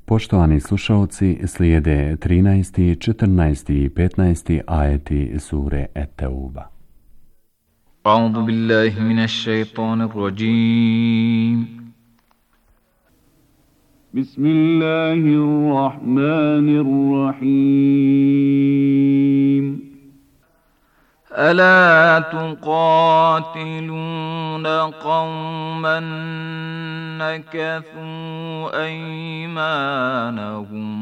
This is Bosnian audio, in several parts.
Poštovani slušalci, slijede 13., 14. i 15. ajeti sure Et-Tauba. A'udhu billahi minash shaitanir rajim. Bismillahirrahmanirrahim. ألا تقاتلون قوما نكثوا أيمانهم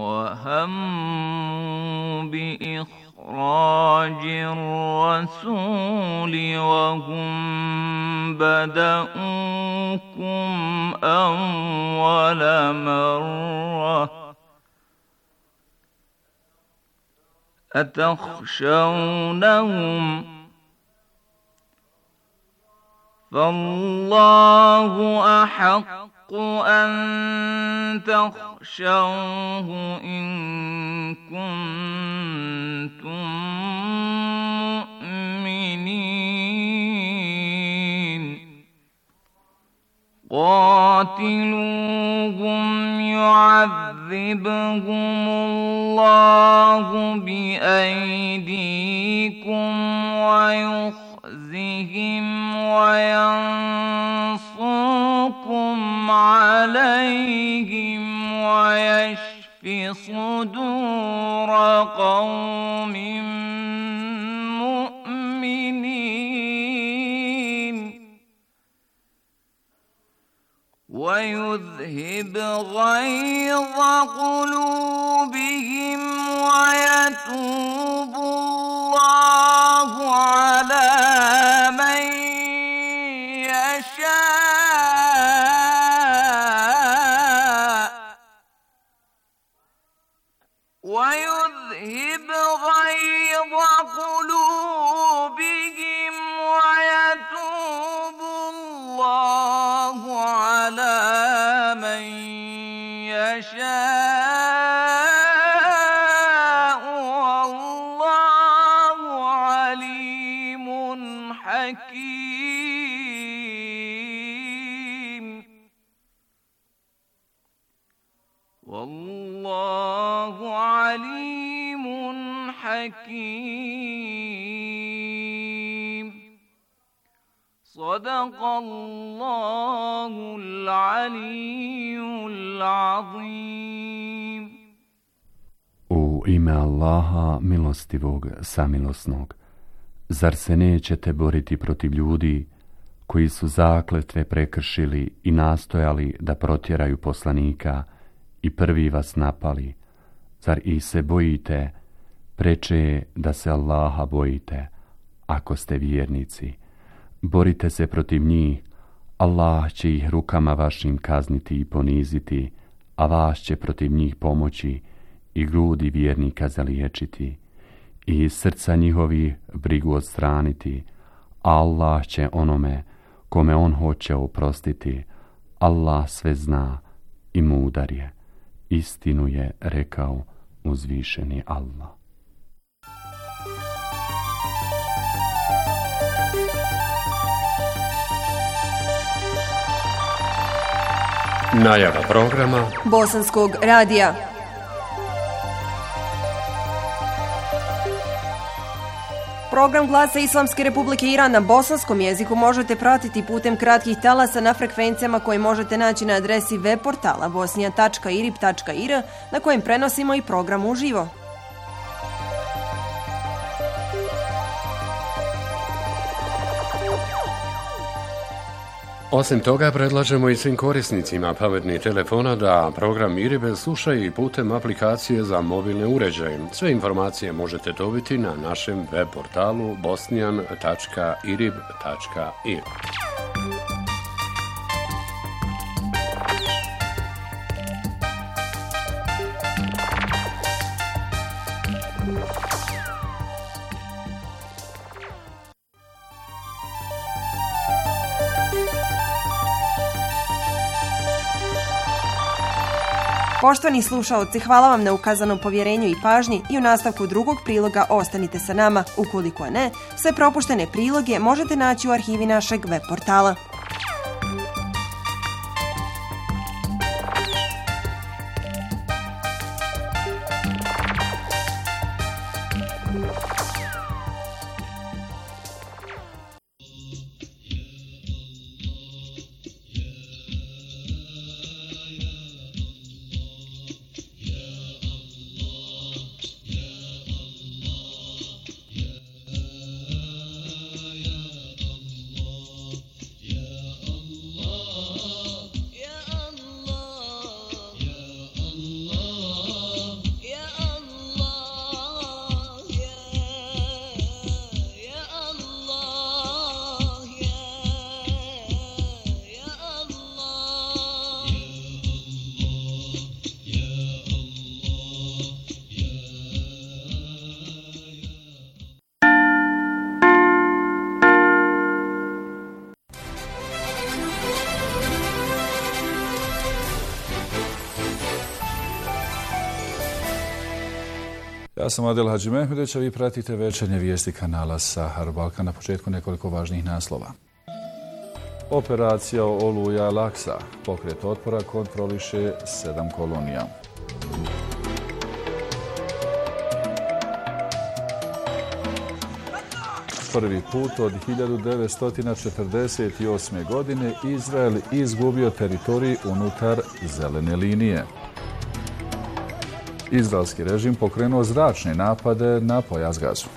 وهموا بإخراج الرسول وهم بدأوكم أول مرة أتخشونهم فالله أحق أن تخشوه إن كنتم مؤمنين قاتلوهم يعذبهم الله بأيديكم ويخزهم وينصركم عليهم ويشف صدور قوم مؤمنين ويذهب غيظ قلوبهم ويتوب الله على من يشاء ويذهب غيظ قلوبهم ويتوب الله على من يشاء والله عليم حكيم والله عليم حكيم صدق الله العلي العظيم. U ime Allaha milostivog, samilosnog, zar se nećete boriti protiv ljudi koji su zakletve prekršili i nastojali da protjeraju poslanika i prvi vas napali? Zar ih se bojite? Preče je da se Allaha bojite, ako ste vjernici. Borite se protiv njih, Allah će ih rukama vašim kazniti i poniziti, a vas će protiv njih pomoći i grudi vjernika zaliječiti i iz srca njihovih brigu odstraniti. Allah će onome kome on hoće oprostiti. Allah sve zna i mudar je. Istinu je rekao uzvišeni Allah. Najava programa Bosanskog radija. Program Glasa Islamske Republike Iran na bosanskom jeziku možete pratiti putem kratkih talasa na frekvencijama koje možete naći na adresi web portala bosnian.irib.ir na kojem prenosimo i program uživo. Osim toga, predlažemo i svim korisnicima pametnih telefona da program IRIB slušaju i putem aplikacije za mobilne uređaje. Sve informacije možete dobiti na našem web portalu bosnian.irib.ir. Poštovani slušaoci, hvala vam na ukazanom povjerenju i pažnji i u nastavku drugog priloga ostanite sa nama. Ukoliko ne, sve propuštene priloge možete naći u arhivi našeg web portala. Ja sam Adel Hadžimehmedeć, a vi pratite večernje vijesti kanala Sahar Balkan. Na početku nekoliko važnih naslova. Operacija Oluja Laksa. Pokret otpora kontroliše 7 kolonija. Prvi put od 1948. godine Izrael izgubio teritorij unutar zelene linije. Izraelski režim pokrenuo zračne napade na pojas Gazu.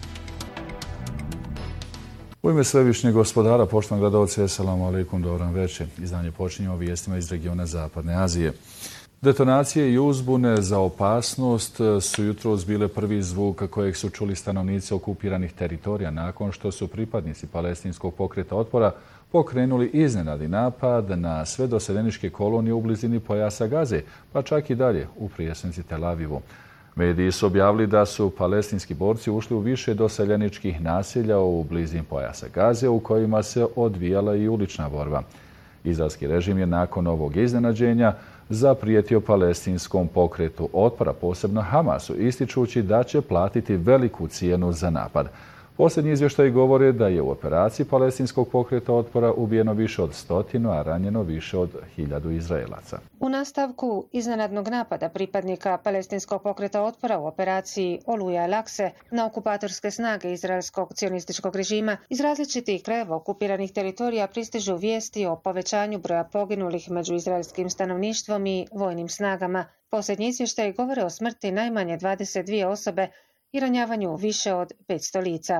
U ime Svevišnjeg gospodara, poštovani gledalci, assalamu alaikum, dobran večer. Izdanje počinjemo vijestima iz regiona Zapadne Azije. Detonacije i uzbune za opasnost su jutros bile prvi zvuk kojeg su čuli stanovnici okupiranih teritorija nakon što su pripadnici palestinskog pokreta otpora pokrenuli iznenadni napad na sve doseljeničke kolonije u blizini pojasa Gaze, pa čak i dalje u prijestolnici Tel Avivu. Mediji su objavili da su palestinski borci ušli u više doseljeničkih naselja u blizini pojasa Gaze u kojima se odvijala i ulična borba. Izraelski režim je nakon ovog iznenađenja zaprijetio palestinskom pokretu otpora, posebno Hamasu, ističući da će platiti veliku cijenu za napad. Posljednji izvještaji govore da je u operaciji palestinskog pokreta otpora ubijeno više od 100, a ranjeno više od 1000 Izraelaca. U nastavku iznenadnog napada pripadnika palestinskog pokreta otpora u operaciji Oluja Lakse na okupatorske snage izraelskog cionističkog režima iz različitih krajeva okupiranih teritorija pristižu vijesti o povećanju broja poginulih među izraelskim stanovništvom i vojnim snagama. Posljednji izvještaji govore o smrti najmanje 22 osobe i ranjavanju više od 500 lica.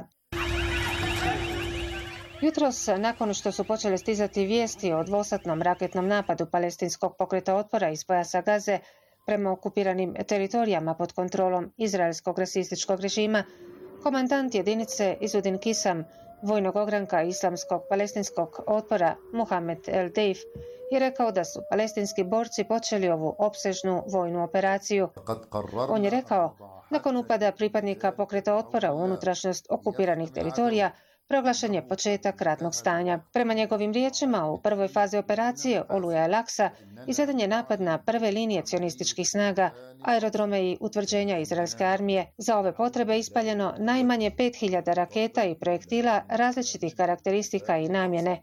Jutros, nakon što su počele stizati vijesti o dvosatnom raketnom napadu palestinskog pokreta otpora iz pojasa Gaze prema okupiranim teritorijama pod kontrolom izraelskog rasističkog režima, komandant jedinice Izudin Kisam, vojnog ogranka islamskog palestinskog otpora Mohamed El Deif, je rekao da su palestinski borci počeli ovu opsežnu vojnu operaciju. On je rekao, nakon upada pripadnika pokreta otpora u unutrašnjost okupiranih teritorija, proglašen je početak ratnog stanja. Prema njegovim riječima, u prvoj fazi operacije Oluja Laksa izveden je napad na prve linije cionističkih snaga, aerodrome i utvrđenja izraelske armije. Za ove potrebe ispaljeno najmanje 5000 raketa i projektila različitih karakteristika i namjene.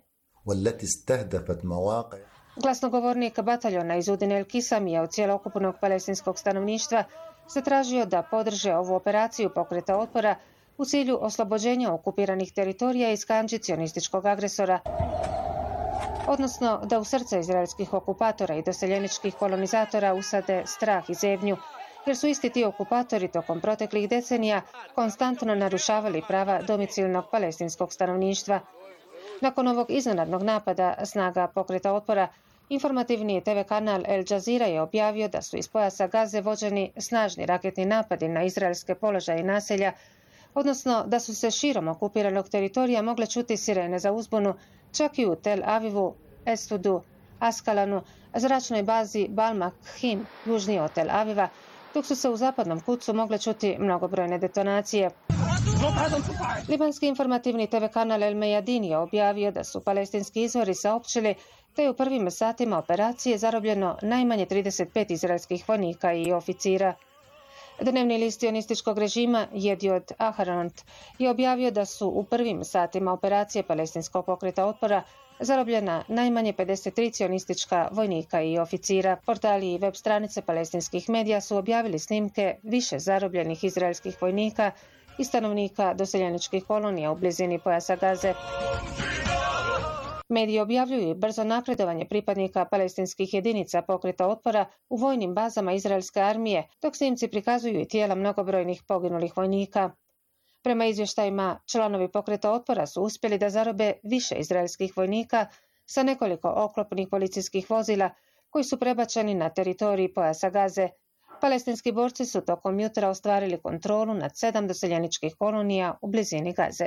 Glasnogovornik bataljona Izudin El Kisam je od cjelokupnog palestinskog stanovništva zatražio da podrže ovu operaciju pokreta otpora u cilju oslobođenja okupiranih teritorija iz kandži cionističkog agresora, odnosno da u srce izraelskih okupatora i doseljeničkih kolonizatora usade strah i zebnju, jer su isti ti okupatori tokom proteklih decenija konstantno narušavali prava domicilnog palestinskog stanovništva. Nakon ovog iznenadnog napada snaga pokreta otpora, informativni TV kanal El Jazeera je objavio da su iz pojasa Gaze vođeni snažni raketni napadi na izraelske položaje i naselja, odnosno da su se širom okupiranog teritorija mogle čuti sirene za uzbunu, čak i u Tel Avivu, Estudu, Askalanu, zračnoj bazi Balmakhim, južnije od Tel Aviva, dok su se u zapadnom kucu mogle čuti mnogobrojne detonacije. Libanski informativni TV kanal El Mejadin je objavio da su palestinski izvori saopćili da je u prvim satima operacije zarobljeno najmanje 35 izraelskih vojnika i oficira. Dnevni list cionističkog režima Jediot Aharonot je objavio da su u prvim satima operacije palestinskog pokreta otpora zarobljena najmanje 53 cionistička vojnika i oficira. Portali i web stranice palestinskih medija su objavili snimke više zarobljenih izraelskih vojnika i stanovnika doseljeničkih kolonija u blizini pojasa Gaze. Mediji objavljuju i brzo napredovanje pripadnika palestinskih jedinica pokreta otpora u vojnim bazama izraelske armije, dok snimci prikazuju i tijela mnogobrojnih poginulih vojnika. Prema izvještajima, članovi pokreta otpora su uspjeli da zarobe više izraelskih vojnika sa nekoliko oklopnih policijskih vozila koji su prebačeni na teritoriji pojasa Gaze. Palestinski borci su tokom jutra ostvarili kontrolu nad 7 doseljeničkih kolonija u blizini Gaze.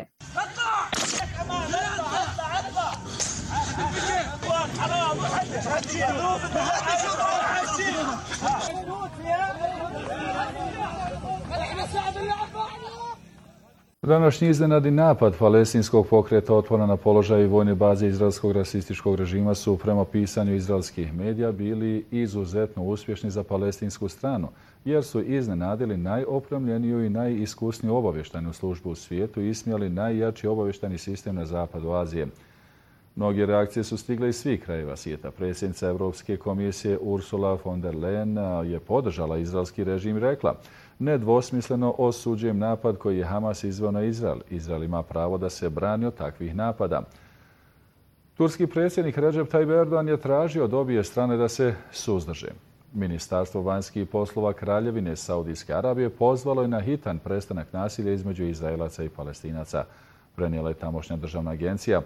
Današnji iznenadni napad palestinskog pokreta otpora na položaj i vojne baze izraelskog rasističkog režima su prema pisanju izraelskih medija bili izuzetno uspješni za palestinsku stranu, jer su iznenadili najopremljeniju i najiskusniju obavještajnu službu u svijetu i ismijali najjači obavještajni sistem na zapadu Azije. Mnoge reakcije su stigle iz svih krajeva svijeta. Predsjednica Europske komisije Ursula von der Leyen je podržala izraelski režim i rekla: nedvosmisleno osuđujem napad koji je Hamas izveo na Izrael. Izrael ima pravo da se brani od takvih napada. Turski predsjednik Recep Tayyip Erdogan je tražio od obje strane da se suzdrže. Ministarstvo vanjskih poslova Kraljevine Saudijske Arabije pozvalo je na hitan prestanak nasilja između Izraelaca i Palestinaca, prenijela je tamošnja državna agencija.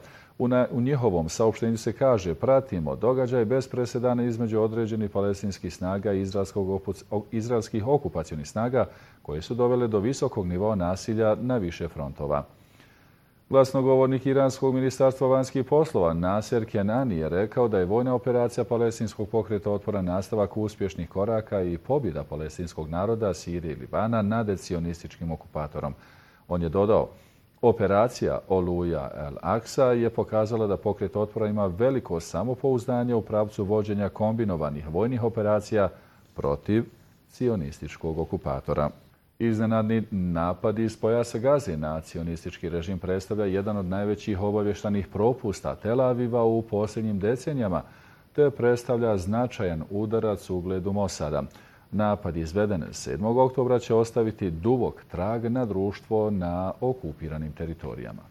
U njihovom saopštenju se kaže: pratimo događaj bez presedana između određenih palestinskih snaga i izraelskih okupacionih snaga koje su dovele do visokog nivoa nasilja na više frontova. Glasnogovornik iranskog ministarstva vanjskih poslova Naser Kenani je rekao da je vojna operacija palestinskog pokreta otpora nastavak uspješnih koraka i pobjeda palestinskog naroda, Sirije i Libana nad sionističkim okupatorom. On je dodao: operacija Oluja el-Aksa je pokazala da pokret otpora ima veliko samopouzdanje u pravcu vođenja kombinovanih vojnih operacija protiv sionističkog okupatora. Iznenadni napad iz pojasa Gaze na sionistički režim predstavlja jedan od najvećih obavještajnih propusta Tel Aviva u posljednjim decenijama, te predstavlja značajan udarac ugledu Mosada. Napad izveden 7. oktobra će ostaviti dubok trag na društvo na okupiranim teritorijama.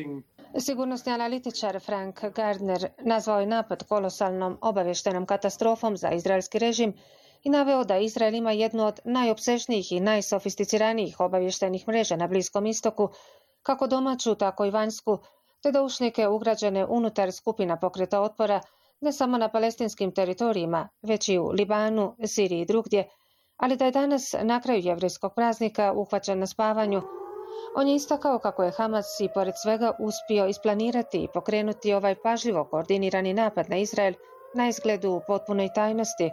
Sigurnosni analitičar Frank Gardner nazvao je napad kolosalnom obavještajnom katastrofom za izraelski režim i naveo da Izrael ima jednu od najopsežnijih i najsofisticiranijih obavještajnih mreža na Bliskom istoku, kako domaću, tako i vanjsku, te doušnike ugrađene unutar skupina pokreta otpora, ne samo na palestinskim teritorijima, već i u Libanu, Siriji i drugdje, ali da je danas na kraju jevrejskog praznika uhvaćen na spavanju. On je istakao kako je Hamas i pored svega uspio isplanirati i pokrenuti ovaj pažljivo koordinirani napad na Izrael na izgledu u potpunoj tajnosti.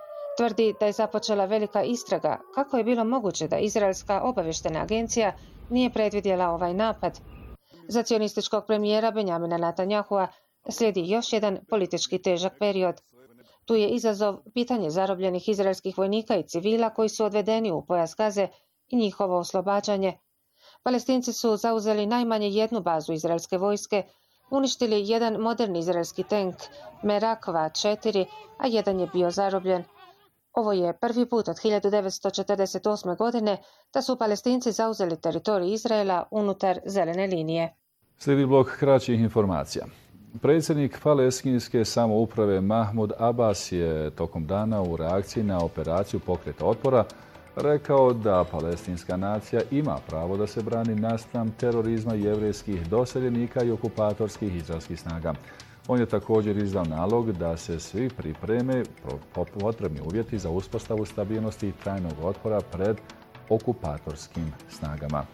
Tvrdi da je započela velika istraga kako je bilo moguće da izraelska obavještajna agencija nije predvidjela ovaj napad. Za cionističkog premijera Benjamina Netanyahua slijedi još jedan politički težak period. Tu je izazov pitanje zarobljenih izraelskih vojnika i civila koji su odvedeni u pojas Gaze i njihovo oslobađanje. Palestinci su zauzeli najmanje jednu bazu izraelske vojske, uništili jedan moderni izraelski tank Merakva 4, a jedan je bio zarobljen. Ovo je prvi put od 1948. godine da su Palestinci zauzeli teritorij Izraela unutar zelene linije. Slijedi blok kraćih informacija. Predsjednik palestinske samouprave Mahmud Abbas je tokom dana u reakciji na operaciju pokreta otpora rekao da palestinska nacija ima pravo da se brani naspram terorizma jevrejskih doseljenika i okupatorskih izraelskih snaga. On je također izdao nalog da se svi pripreme potrebni uvjeti za uspostavu stabilnosti i trajnog otpora pred okupatorskim snagama.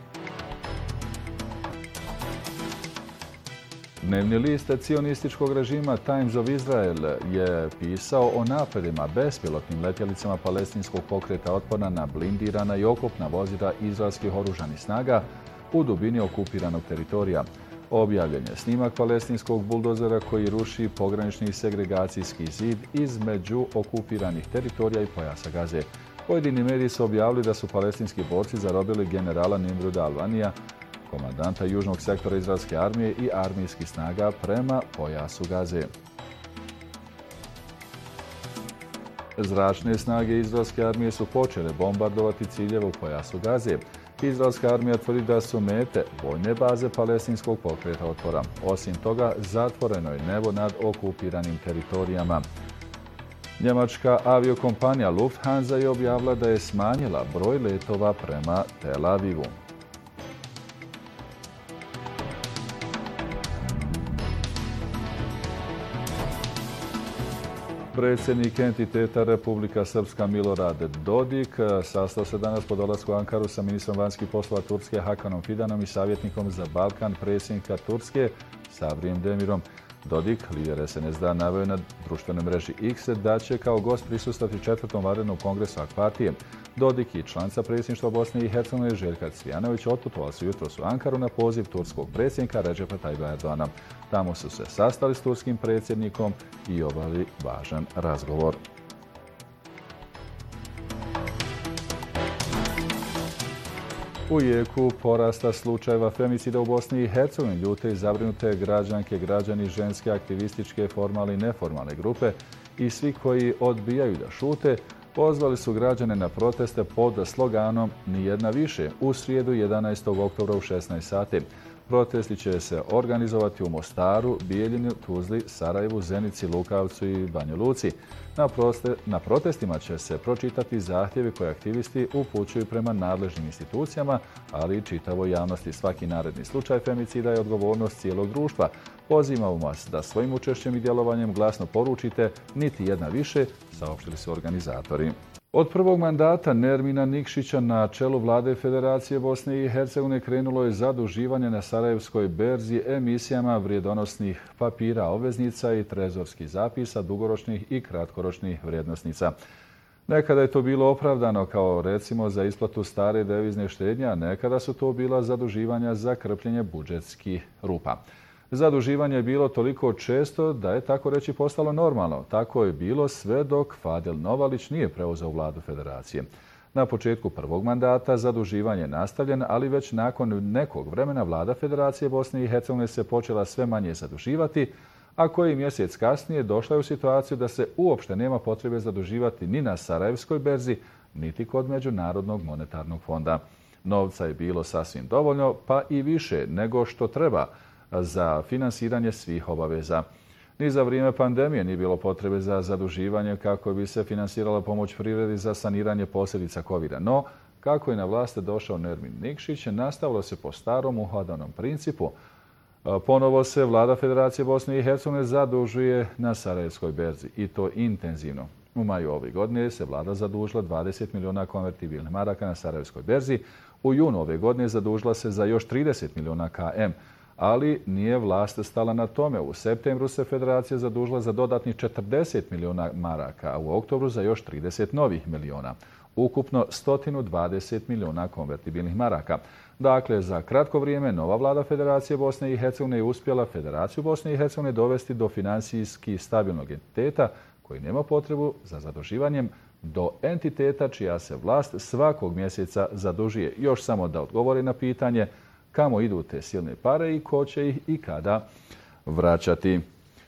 Dnevni list cionističkog režima Times of Israel je pisao o napadima bespilotnim letjelicama palestinskog pokreta otpora na blindirana i oklopna vozila izraelskih oružanih snaga u dubini okupiranog teritorija. Objavljen je snimak palestinskog buldozera koji ruši pogranični segregacijski zid između okupiranih teritorija i pojasa Gaze. Pojedini mediji su objavili da su palestinski borci zarobili generala Nimruda Alvanija, komandanta južnog sektora izraelske armije i armijskih snaga prema pojasu Gaze. Zračne snage izraelske armije su počele bombardovati ciljeve u pojasu Gaze. Izraelska armija tvrdi da su mete vojne baze palestinskog pokreta otpora. Osim toga, zatvoreno je nebo nad okupiranim teritorijama. Njemačka aviokompanija Lufthansa je objavila da je smanjila broj letova prema Tel Avivu. Predsjednik entiteta Republika Srpska Milorad Dodik sastao se danas po dolasku u Ankaru sa ministrom vanjskih poslova Turske Hakanom Fidanom i savjetnikom za Balkan predsjednika Turske Savrijem Demirom. Dodik, lider SNSD, naveo na društvenoj mreži X da će kao gost prisustvovati 4. vanrednom kongresu AK partije. Dodik i članica predsjedništva Bosne i Hercegovine Željka Cvijanović otputovali su jutros u Ankaru na poziv turskog predsjednika Redžepa Tajba Erdogana. Tamo su se sastali s turskim predsjednikom i obavili važan razgovor. U jeku porasta slučajeva femicida u Bosni i Hercegovini ljute i zabrinute građanke, građani, ženske, aktivističke, formalne i neformalne grupe i svi koji odbijaju da šute pozvali su građane na proteste pod sloganom Nijedna više u srijedu 11. oktobra u 16 sati. Protesti će se organizovati u Mostaru, Bijeljini, Tuzli, Sarajevu, Zenici, Lukavcu i Banja Luci. Na protestima će se pročitati zahtjevi koje aktivisti upućuju prema nadležnim institucijama, ali i čitavoj javnosti. Svaki naredni slučaj femicida je odgovornost cijelog društva. Pozivamo vas da svojim učešćem i djelovanjem glasno poručite niti jedna više, saopštili su organizatori. Od prvog mandata Nermina Nikšića na čelu vlade Federacije Bosne i Hercegovine krenulo je zaduživanje na Sarajevskoj berzi emisijama vrijedonosnih papira, obveznica i trezorskih zapisa, dugoročnih i kratkoročnih vrijednosnica. Nekada je to bilo opravdano kao recimo za isplatu stare devizne štednje, a nekada su to bila zaduživanja za krpljenje budžetskih rupa. Zaduživanje je bilo toliko često da je tako reći postalo normalno. Tako je bilo sve dok Fadel Novalić nije preuzeo vladu Federacije. Na početku prvog mandata zaduživanje je nastavljen, ali već nakon nekog vremena vlada Federacije Bosne i Hercegovine se počela sve manje zaduživati, a koji mjesec kasnije došla je u situaciju da se uopšte nema potrebe zaduživati ni na Sarajevskoj berzi, niti kod Međunarodnog monetarnog fonda. Novca je bilo sasvim dovoljno, pa i više nego što treba za finansiranje svih obaveza. Ni za vrijeme pandemije nije bilo potrebe za zaduživanje kako bi se finansirala pomoć privredi za saniranje posljedica COVID-a. No, kako je na vlast došao Nermin Nikšić, nastavilo se po starom uhodanom principu. Ponovo se vlada Federacije Bosne i Hercegovine zadužuje na Sarajevskoj berzi i to intenzivno. U maju ove godine se vlada zadužila 20 milijuna konvertibilnih maraka na Sarajevskoj berzi. U junu ove godine zadužila se za još 30 milijuna KM. Ali nije vlast stala na tome. U septembru se Federacija zadužila za dodatnih 40 milijuna maraka, a u oktobru za još 30 novih milijuna. Ukupno 120 milijuna konvertibilnih maraka. Dakle, za kratko vrijeme nova vlada Federacije Bosne i Hercegovine je uspjela Federaciju Bosne i Hercegovine dovesti do financijski stabilnog entiteta koji nema potrebu za zaduživanjem do entiteta čija se vlast svakog mjeseca zadužuje. Još samo da odgovori na pitanje kamo idu te silne pare i ko će ih i kada vraćati.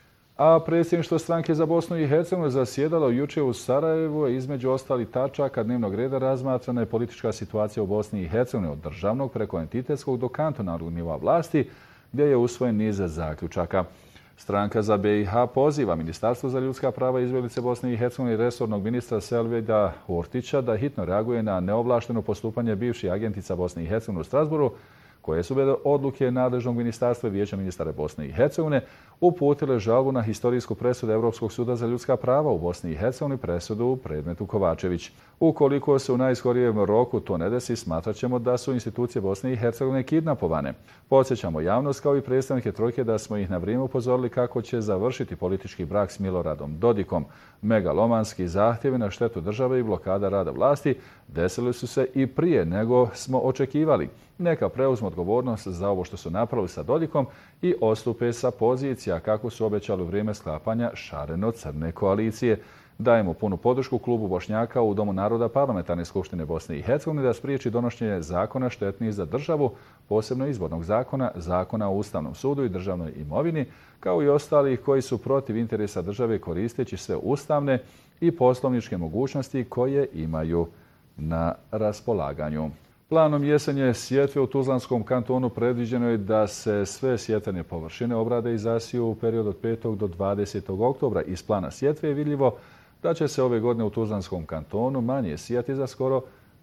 A predsjedništvo stranke za Bosnu i Hercegovinu zasjedalo jučer u Sarajevu. Između ostalih tačaka dnevnog reda razmatrana je politička situacija u Bosni i Hercegovini od državnog preko entitetskog do kantonalnog nivoa vlasti, gdje je usvojen niz zaključaka. Stranka za BiH poziva Ministarstvo za ljudska prava i izbjeglice Bosne i Hercegovine i resornog ministra Selvida Hurtića da hitno reaguje na neovlašteno postupanje bivših agentica Bosne i Hercegovine u Strasbourgu, koje su bez odluke nadležnog ministarstva i Vijeća ministara Bosne i Hercegovine uputile žalbu na historijsku presudu Europskog suda za ljudska prava u Bosni i Hercegovini, presudu u predmetu Kovačević. Ukoliko se u najskorijem roku to ne desi, smatrat ćemo da su institucije Bosne i Hercegovine kidnapovane. Podsjećamo javnost kao i predstavnike trojke da smo ih na vrijeme upozorili kako će završiti politički brak s Miloradom Dodikom. Megalomanski zahtjevi na štetu države i blokada rada vlasti desili su se i prije nego smo očekivali. Neka preuzmu odgovornost za ovo što su napravili sa Dodikom i odstupe sa pozicija kako su obećali u vrijeme sklapanja šareno-crne koalicije. Dajemo punu podršku klubu Bošnjaka u Domu naroda Parlamentarne skupštine Bosne i Hercegovine da spriječi donošenje zakona štetnih za državu, posebno izbornog zakona, zakona o Ustavnom sudu i državnoj imovini, kao i ostalih koji su protiv interesa države koristeći sve ustavne i poslovničke mogućnosti koje imaju na raspolaganju. Planom jesenje sjetve u Tuzlanskom kantonu predviđeno je da se sve sjetvene površine obrade i zasiju u periodu od 5. do 20. oktobra. Iz plana sjetve je vidljivo da će se ove godine u Tuzlanskom kantonu manje sijati za skoro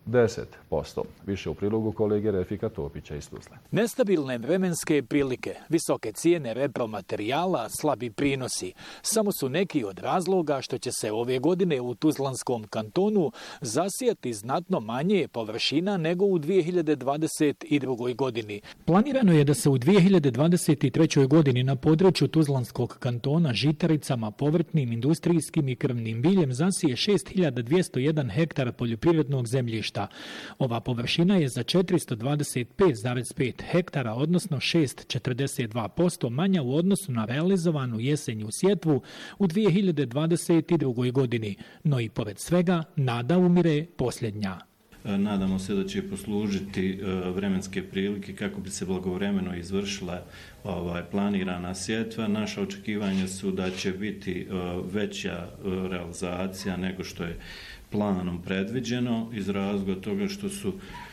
10%. Više u prilogu kolege Refika Topića iz Tuzle. Nestabilne vremenske prilike, visoke cijene repromaterijala, slabi prinosi samo su neki od razloga što će se ove godine u Tuzlanskom kantonu zasijati znatno manje površina nego u 2022. godini. Planirano je da se u 2023. godini na području Tuzlanskog kantona žitaricama, povrtnim, industrijskim i krvnim biljem zasije 6201 hektara poljoprivrednog zemljišta. Ova površina je za 425,5 hektara, odnosno 6,42% manja u odnosu na realizovanu jesenju sjetvu u 2022. godini. No i pored svega, nada umire posljednja. Nadamo se da će poslužiti vremenske prilike kako bi se blagovremeno izvršila planirana sjetva. Naša očekivanja su da će biti veća realizacija nego što je planom predviđeno iz razloga toga što su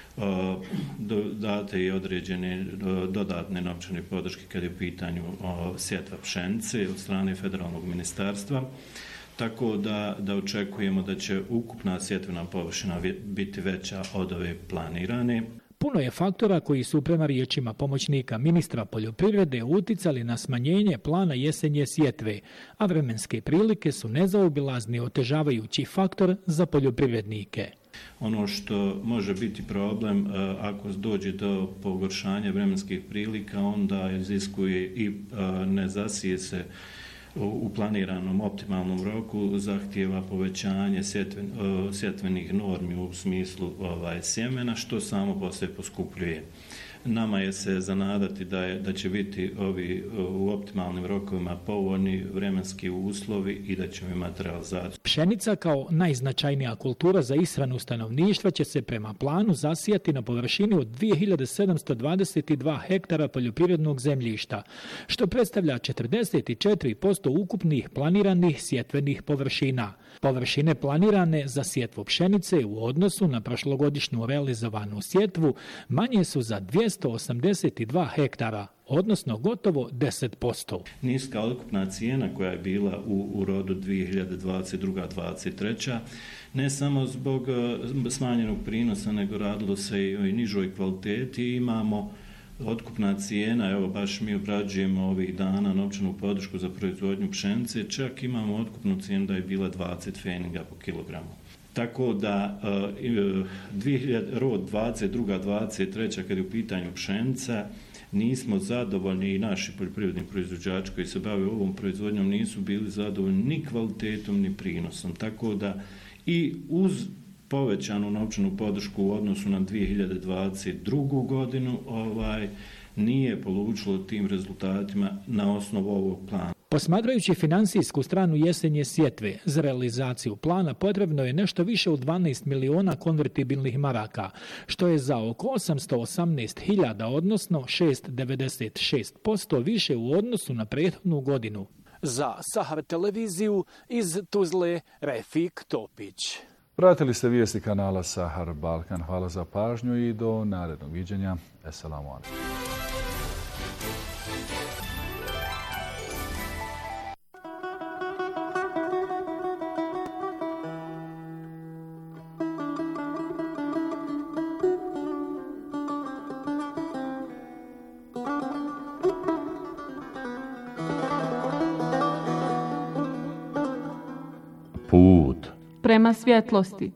date i određene dodatne novčane podrške kad je u pitanju sjetva pšenice od strane federalnog ministarstva. Tako da očekujemo da će ukupna sjetvena površina biti veća od ove planirane. Puno je faktora koji su prema riječima pomoćnika ministra poljoprivrede uticali na smanjenje plana jesenje sjetve, a vremenske prilike su nezaobilazni otežavajući faktor za poljoprivrednike. Ono što može biti problem ako dođe do pogoršanja vremenskih prilika, onda iziskuje i ne zasije se u planiranom optimalnom roku, zahtijeva povećanje sjetvenih normi u smislu sjemena, što samo po sebi poskupljuje. Nama je se zanadati da će biti ovi u optimalnim rokovima povoljni vremenski uslovi i da ćemo imati realizaciju. Pšenica kao najznačajnija kultura za ishranu stanovništva će se prema planu zasijati na površini od 2722 hektara poljoprivrednog zemljišta, što predstavlja 44% ukupnih planiranih sjetvenih površina. Površine planirane za sjetvu pšenice u odnosu na prošlogodišnju realizovanu sjetvu manje su za 282 hektara, odnosno gotovo 10%. Niska otkupna cijena koja je bila u rodu 2022-2023, ne samo zbog smanjenog prinosa, nego radilo se i o nižoj kvaliteti. Imamo otkupna cijena, evo baš mi obrađujemo ovih dana novčanu podršku za proizvodnju pšenice, čak imamo otkupnu cijenu da je bila 20 pfeninga po kilogramu. Tako da rod 22-23 kad je u pitanju pšenica, nismo zadovoljni i naši poljoprivredni proizvođači koji se bave ovom proizvodnjom nisu bili zadovoljni ni kvalitetom ni prinosom. Tako da i uz povećanu novčanu podršku u odnosu na 2022. godinu nije polučilo tim rezultatima na osnovu ovog plana. Posmatrajući financijsku stranu jesenje sjetve, za realizaciju plana potrebno je nešto više od 12 miliona konvertibilnih maraka, što je za oko 818.000, odnosno 6,96% više u odnosu na prethodnu godinu. Za Sahar televiziju iz Tuzle, Refik Topić. Pratili ste vijesti kanala Sahar Balkan. Hvala za pažnju i do narednog viđenja. Esselamu alaikum. Put prema svjetlosti.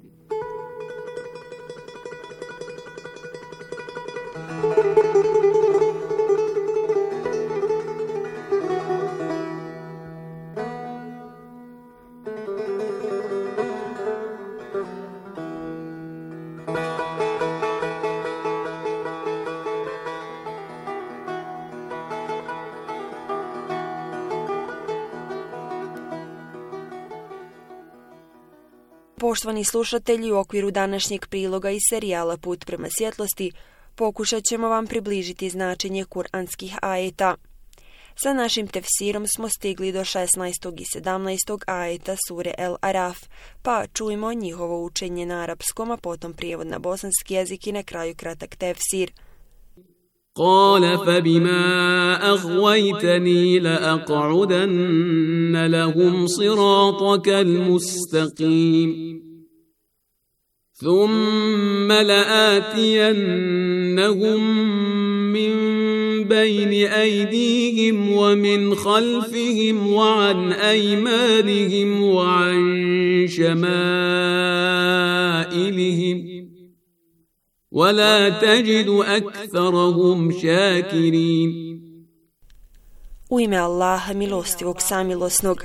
Poštovani slušatelji, u okviru današnjeg priloga iz serijala Put prema svjetlosti pokušat ćemo vam približiti značenje kuranskih ajeta. Sa našim tefsirom smo stigli do 16. i 17. ajeta sure El Araf, pa čujmo njihovo učenje na arapskom, a potom prijevod na bosanski jezik i na kraju kratak tefsir. قال فبما أغويتني لأقعدن لهم صراطك المستقيم ثم لآتينهم من بين أيديهم ومن خلفهم وعن أيمانهم وعن شمائلهم ولا تجد أكثرهم شاكرين. U ime Allaha milostivog samilosnog.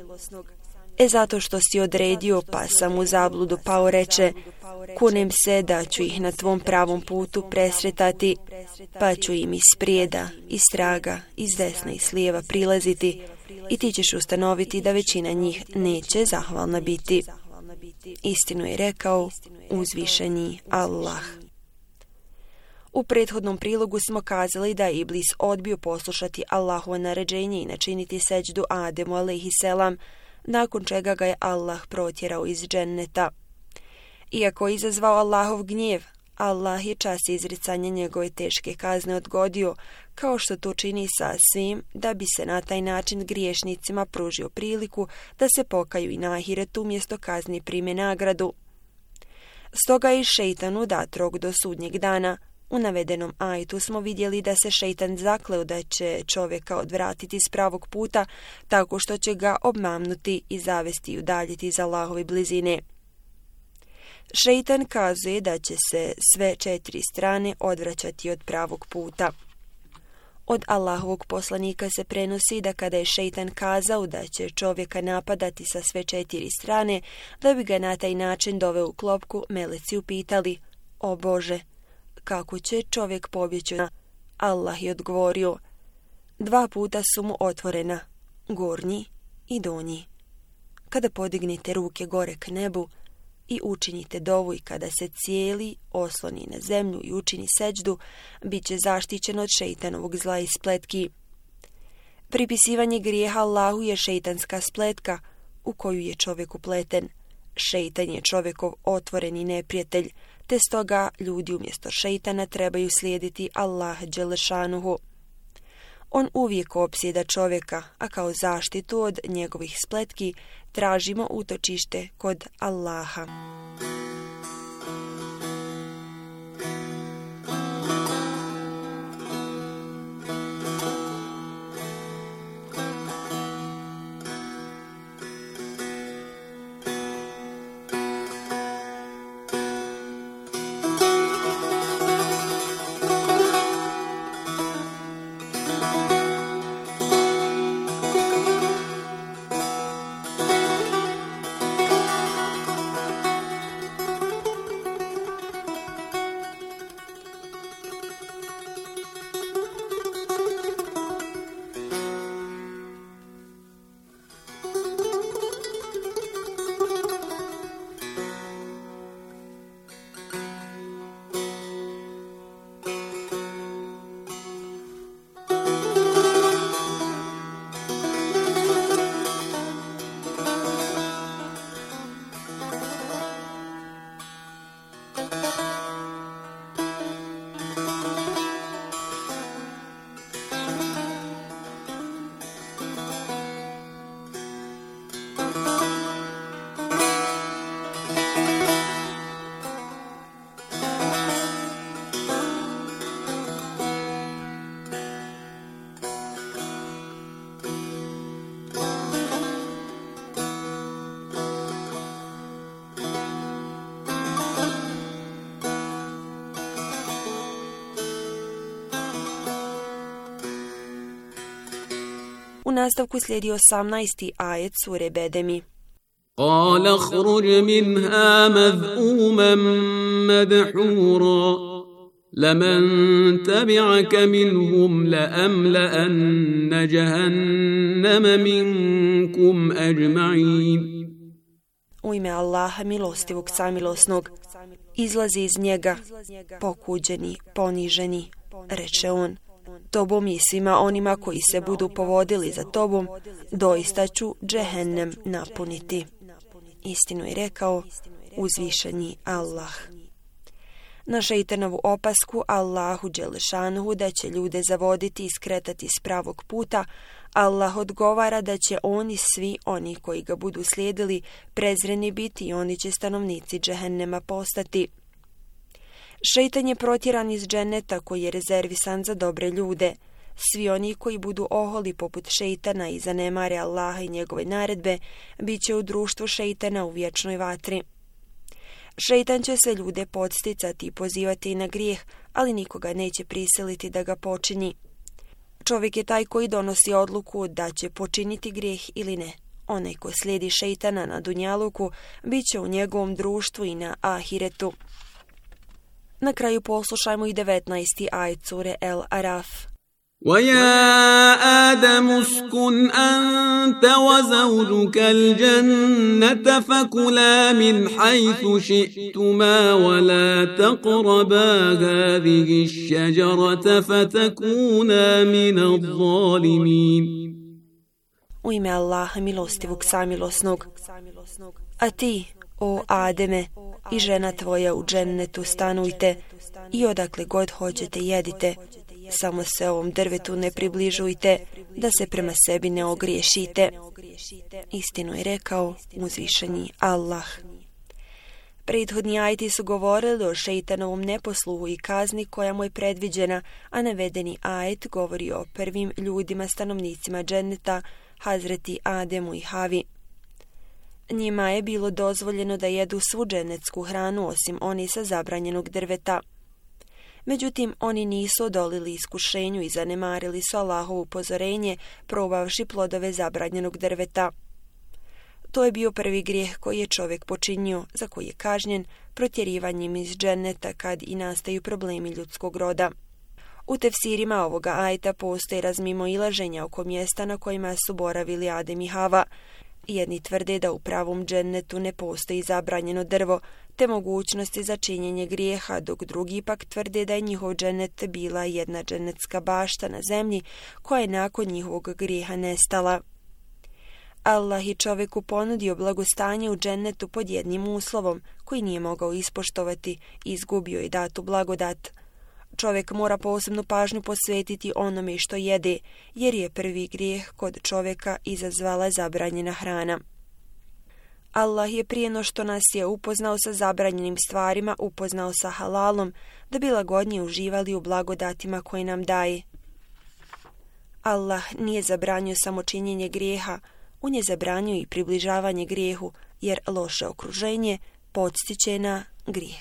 Zato što si odredio pa sam u zabludu pao, reče, kunem se da ću ih na tvom pravom putu presretati, pa ću im iz prijeda, iz straga, iz desna i s lijeva prilaziti i ti ćeš ustanoviti da većina njih neće zahvalna biti. Istinu je rekao uzvišeni Allah. U prethodnom prilogu smo kazali da je Iblis odbio poslušati Allahovo naređenje i načiniti seđdu Ademu alejhiselam, nakon čega ga je Allah protjerao iz dženneta. Iako je izazvao Allahov gnjev, Allah je čas izricanja njegove teške kazne odgodio, kao što to čini sa svim, da bi se na taj način griješnicima pružio priliku da se pokaju i na ahiretu umjesto kazni prime nagradu. Stoga je šejtanu dat rok do sudnjeg dana. U navedenom ajetu smo vidjeli da se šejtan zakleo da će čovjeka odvratiti s pravog puta tako što će ga obmamnuti i zavesti i udaljiti iz Allahove blizine. Šejtan kazuje da će se sve 4 strane odvraćati od pravog puta. Od Allahovog poslanika se prenosi da kada je šejtan kazao da će čovjeka napadati sa sve 4 strane, da bi ga na taj način doveo u klopku, meleci upitali: O Bože, kako će čovjek pobjeći? Allah je odgovorio: 2 puta su mu otvorena, gornji i donji. Kada podignete ruke gore k nebu i učinite dovu i kada se cijeli osloni na zemlju i učini seđdu, bit će zaštićen od šejtanovog zla i spletki. Pripisivanje grijeha Allahu je šejtanska spletka u koju je čovjek upleten. Šejtan je čovjekov otvoreni neprijatelj, te stoga ljudi umjesto šejtana trebaju slijediti Allaha dželešanuhu. On uvijek opsjeda čovjeka, a kao zaštitu od njegovih spletki tražimo utočište kod Allaha. U nastavku slijedi 18. ajet sure Bedemi. قال اخرج منها مذءوما مدحورا لمن تبعك منهم لأملأن جهنم منكم أجمعين. U ime Allaha milostivog samilosnog, izlazi iz njega, pokuđeni, poniženi, reče on. Tobom i svima onima koji se budu povodili za tobom, doista ću džehennem napuniti. Istinu je rekao uzvišeni Allah. Na šejtanovu opasku Allahu dželešanuhu da će ljude zavoditi i skretati s pravog puta, Allah odgovara da će oni svi, oni koji ga budu slijedili, prezreni biti i oni će stanovnici džehennema postati. Šejtan je protjeran iz dženeta koji je rezervisan za dobre ljude. Svi oni koji budu oholi poput šejtana i zanemare Allaha i njegove naredbe, bit će u društvu šejtana u vječnoj vatri. Šejtan će se ljude podsticati i pozivati na grijeh, ali nikoga neće prisiliti da ga počini. Čovjek je taj koji donosi odluku da će počiniti grijeh ili ne. Onaj ko slijedi šejtana na dunjaluku, bit će u njegovom društvu i na ahiretu. Na kraju poslušajmo i 19. ajet sure El Araf. وَيَا آدَمُ اسْكُنْ أَنْتَ وَزَوْجُكَ الْجَنَّةَ فَكُلَا مِنْ حَيْثُ شِئْتُمَا وَلَا تَقْرَبَا هَذِهِ الشَّجَرَةَ فَتَكُونَا مِنَ الظَّالِمِينَ. U ime Allaha milostivog samilosnog. A ti, o Ademe, i žena tvoja u džennetu stanujte i odakle god hoćete jedite. Samo se ovom drvetu ne približujte, da se prema sebi ne ogriješite. Istinu je rekao uzvišeni Allah. Prethodni ajeti su govorili o šejtanovom neposluhu i kazni koja mu je predviđena, a navedeni ajet govori o prvim ljudima, stanovnicima dženneta, Hazreti Ademu i Havi. Njima je bilo dozvoljeno da jedu svu džennetsku hranu osim oni sa zabranjenog drveta. Međutim, oni nisu odolili iskušenju i zanemarili su Allahovo upozorenje, probavši plodove zabranjenog drveta. To je bio prvi grijeh koji je čovjek počinio, za koji je kažnjen protjerivanjem iz dženneta kad i nastaju problemi ljudskog roda. U tefsirima ovoga ajeta postoje razmimoilaženja oko mjesta na kojima su boravili Adem i Hava. Jedni tvrde da u pravom džennetu ne postoji zabranjeno drvo, te mogućnosti za činjenje grijeha, dok drugi pak tvrde da je njihov džennet bila jedna džennetska bašta na zemlji koja je nakon njihovog grijeha nestala. Allah je čovjeku ponudio blagostanje u džennetu pod jednim uslovom koji nije mogao ispoštovati i izgubio je datu blagodat. Čovjek mora posebnu pažnju posvetiti onome što jede, jer je prvi grijeh kod čovjeka izazvala zabranjena hrana. Allah je prije no što nas je upoznao sa zabranjenim stvarima, upoznao sa halalom, da bi lagodnije uživali u blagodatima koje nam daje. Allah nije zabranio samo činjenje grijeha, on je zabranio i približavanje grijehu, jer loše okruženje podstiče na grijeh.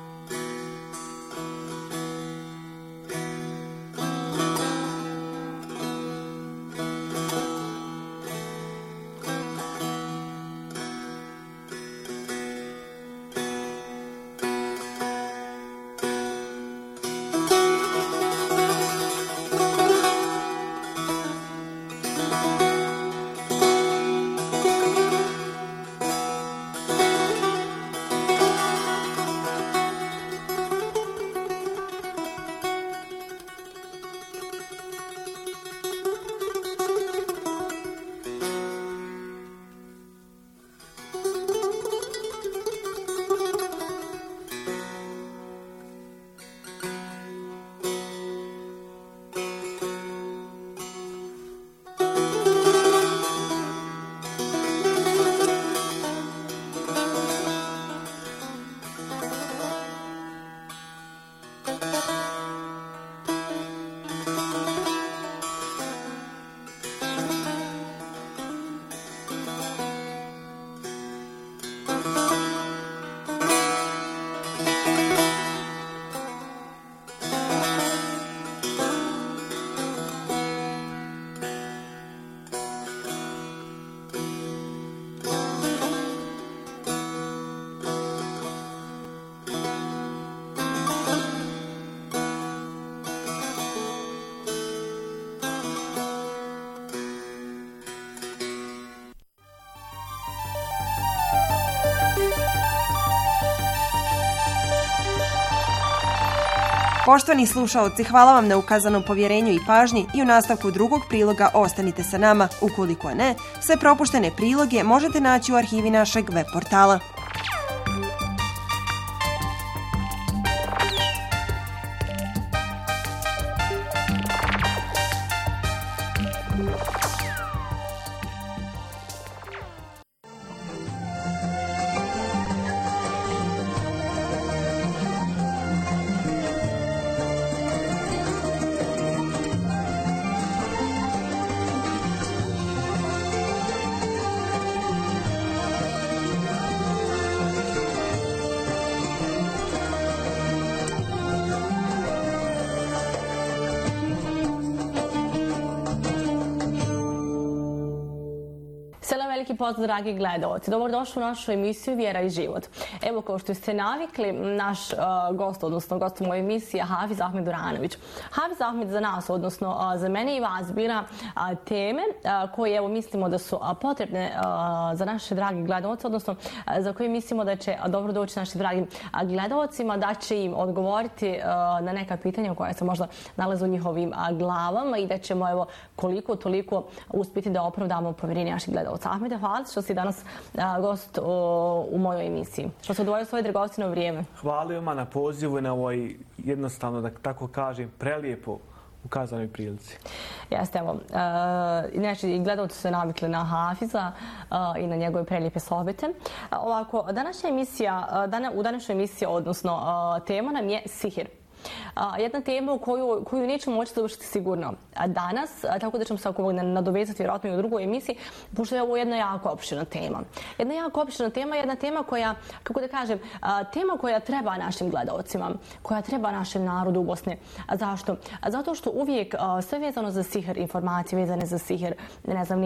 Poštovani slušaoci, hvala vam na ukazanom povjerenju i pažnji i u nastavku drugog priloga ostanite sa nama. Ukoliko ne, sve propuštene priloge možete naći u arhivi našeg web portala. veliki pozdrav, dragi gledalci. Dobrodošli u našu emisiju Vjera i život. Evo, kao što ste navikli, naš gost, odnosno gost moje emisije, Hafiz Ahmed Duranović. Hafiz Ahmed za nas, odnosno za mene i vas, bira teme koje, evo, mislimo da su potrebne za naše dragi gledalci, odnosno za koje mislimo da će dobro doći našim dragim gledalcima, da će im odgovoriti na neka pitanja koja se možda nalaze u njihovim glavama i da ćemo, evo, koliko toliko uspjeti da opravdamo povjerenje naših gledalca. Ahmede, hvala što si danas gost u mojoj emisiji. Što se odvojio svoje dragocjeno vrijeme. Hvala vam na pozivu i na ovoj, jednostavno da tako kažem, prelijepo ukazanoj prilici. Jeste, evo. Znači, i gledalci su se navikli na Hafiza i na njegove prelijepe sohbete. Ovako, u današnjoj emisiji, odnosno tema nam je sihir. Jedna tema koju nećemo moći završiti sigurno danas, tako da ćemo se nadovezati vjerojatno i u drugoj emisiji, pošto je ovo jedna jako opširna tema. Jedna jako opširna tema, jedna tema koja, kako da kažem, tema koja treba našim gledalcima, koja treba našem narodu u Bosni. Zašto? Zato što uvijek sve vezano za sihir, informacije vezane za sihir, ne znam